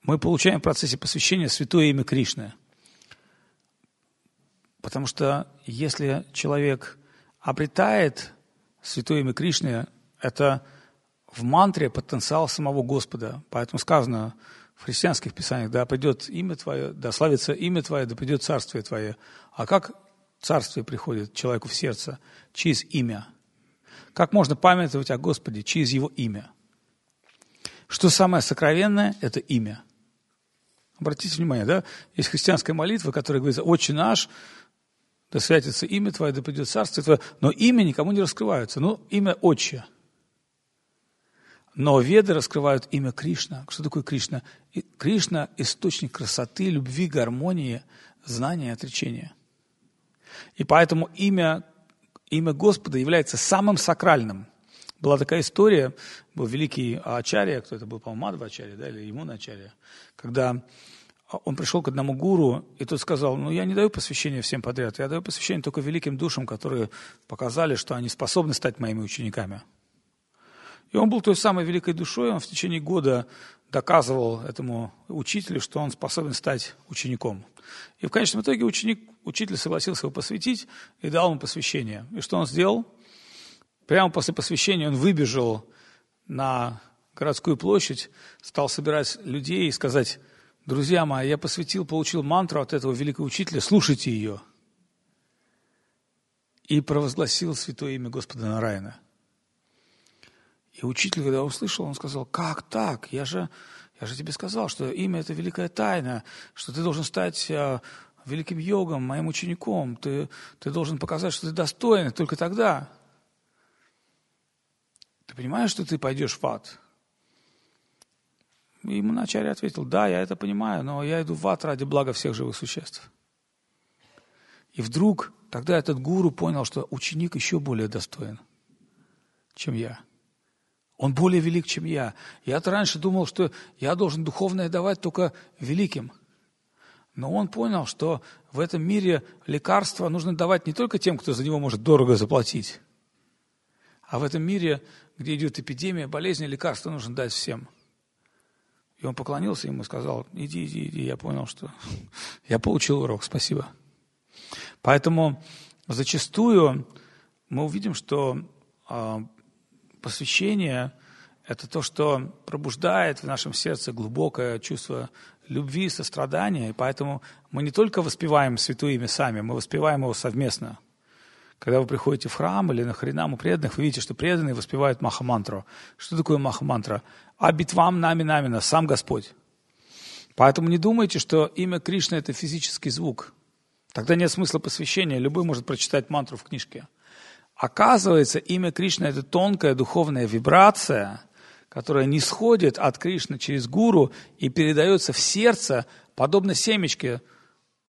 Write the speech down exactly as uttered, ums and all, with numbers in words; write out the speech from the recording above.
мы получаем в процессе посвящения святое имя Кришны. Потому что если человек обретает святое имя Кришны, это в мантре потенциал самого Господа. Поэтому сказано в христианских писаниях: да придет имя Твое, да славится имя Твое, да придет царствие Твое. А как царствие приходит человеку в сердце? Через имя. Как можно памятовать о Господе? Через Его имя. Что самое сокровенное – это имя. Обратите внимание, да? Есть христианская молитва, которая говорится: «Отче наш, да святится имя Твое, да придет царствие Твое», но имя никому не раскрывается. Ну, имя Отче. Но веды раскрывают имя Кришна. Что такое Кришна? И Кришна – источник красоты, любви, гармонии, знания и отречения. И поэтому имя, имя Господа является самым сакральным. Была такая история, был великий ачарья, кто это был, по-моему, Мадхва ачарья, да, или Ямуна ачарья, когда он пришел к одному гуру, и тот сказал: ну, я не даю посвящение всем подряд, я даю посвящение только великим душам, которые показали, что они способны стать моими учениками. И он был той самой великой душой, он в течение года доказывал этому учителю, что он способен стать учеником. И в конечном итоге ученик, учитель согласился его посвятить и дал ему посвящение. И что он сделал? Прямо после посвящения он выбежал на городскую площадь, стал собирать людей и сказать: друзья мои, я посвятил, получил мантру от этого великого учителя, слушайте ее. И провозгласил святое имя Господа Нараяна. И учитель, когда услышал, он сказал: как так? Я же, я же тебе сказал, что имя – это великая тайна, что ты должен стать а, великим йогом, моим учеником, ты, ты должен показать, что ты достоин, только тогда. Ты понимаешь, что ты пойдешь в ад? И ему ачарья ответил: да, я это понимаю, но я иду в ад ради блага всех живых существ. И вдруг тогда этот гуру понял, что ученик еще более достоин, чем я. Он более велик, чем я. Я-то раньше думал, что я должен духовное давать только великим. Но он понял, что в этом мире лекарства нужно давать не только тем, кто за него может дорого заплатить, а в этом мире, где идет эпидемия, болезни, лекарства нужно дать всем. И он поклонился ему и сказал: иди, иди, иди. Я понял, что я получил урок, спасибо. Поэтому зачастую мы увидим, что посвящение – это то, что пробуждает в нашем сердце глубокое чувство любви, сострадания. И поэтому мы не только воспеваем святое имя сами, мы воспеваем его совместно. Когда вы приходите в храм или на хринам у преданных, вы видите, что преданные воспевают маха-мантру. Что такое маха-мантра? «Абитвам нами намина», сам Господь. Поэтому не думайте, что имя Кришны – это физический звук. Тогда нет смысла посвящения, любой может прочитать мантру в книжке. Оказывается, имя Кришны – это тонкая духовная вибрация, которая нисходит от Кришны через гуру и передается в сердце, подобно семечке,